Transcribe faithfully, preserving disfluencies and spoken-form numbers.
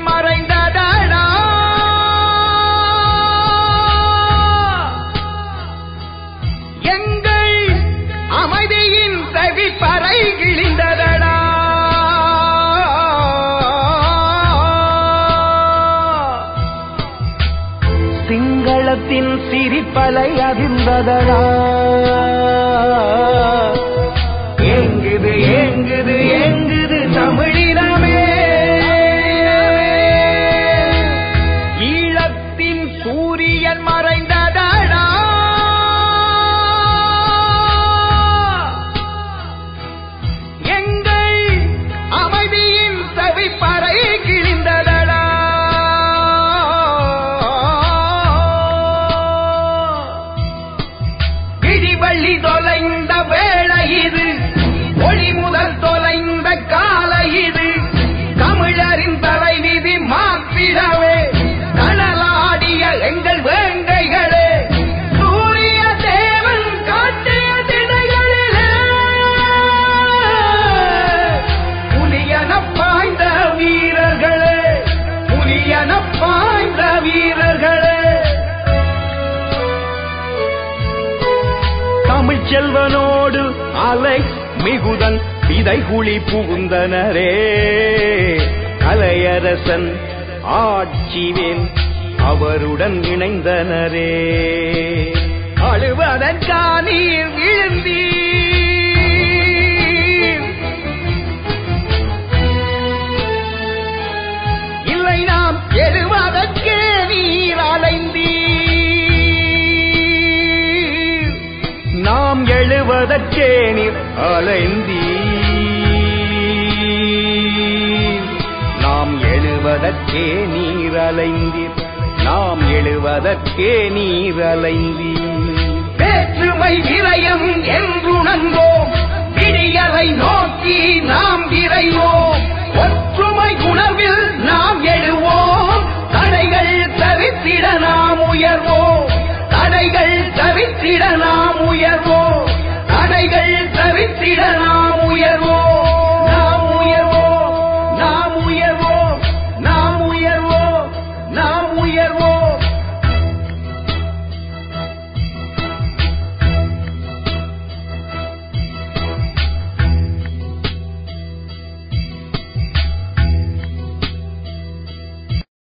மறைந்ததடா எங்கள் அமைதியின் செவி பறை கிழிந்ததடா சிங்களத்தின் சிரிப்பலை அதிர்ந்ததடா ஏங்குது ஏங்குது ஏங்குது தமிழினமே ஈழத்தின் சூரியன் மறைந்ததடா எங்கள் அமைதியின் செவி பறை கிழிந்ததடா விடிவள்ளி தொலைந்த வேளை இது ஒளி முதல் தொலைந்த கால இது தமிழரின் தலைவிதி மாற்றிடவே கடலாடிய எங்கள் வேங்கைகளே சூரிய தேவன் காட்டிய திணைகளிலே புலியன பாய்ந்த வீரர்களே புலியன பாய்ந்த வீரர்களே தமிழ் செல்வனோடு அலெக்ஸ் மிகுதன் விதைகுழி புகுந்தனரே கலையரசன் ஆட்சிவேல் அவருடன் இணைந்தனரே அழுவதற்கா நீர் விழுந்தீர் இல்லை நாம் எழுவதற்கே நீர் அலைந்தீர் நாம் எழுவதற்கே நீர் அலைந்தீர் நாம் எழுவதற்கே நீர் அலைந்தீர் நாம் எழுவதற்கே நீர் அலைந்தீர் வேற்றுமை விரயம் என்றுணர்ந்தோம் விடியலை நோக்கி நாம் விரைவோம் ஒற்றுமை உணர்வில் நாம் எழுவோம் தடைகள் தவிர்த்திட நாம் உயர்வோம் தடைகள் தவிர்த்திட நாம் உயர்வோம் தடைகள் தவிர்த்திட